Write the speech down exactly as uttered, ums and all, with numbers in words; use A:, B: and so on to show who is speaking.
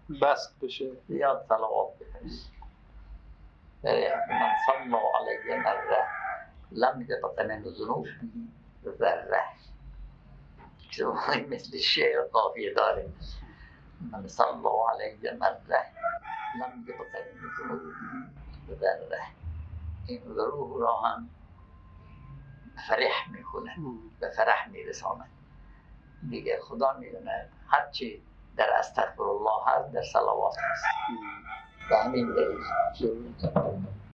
A: بست بشه.
B: زیاد صلوات بفرست. من صلى علي مرة لم يبط من ذنوبه ذرة. مثل الشعر قافیه داره. من صلى علي مرة لم يبط من ذنوبه ذرة. این ذنوب را هم فرح میکنه، به فرح میرسانه. دیگه خدا میدونه هرچی در استغفر الله هست در صلوات هست. به همین دلیل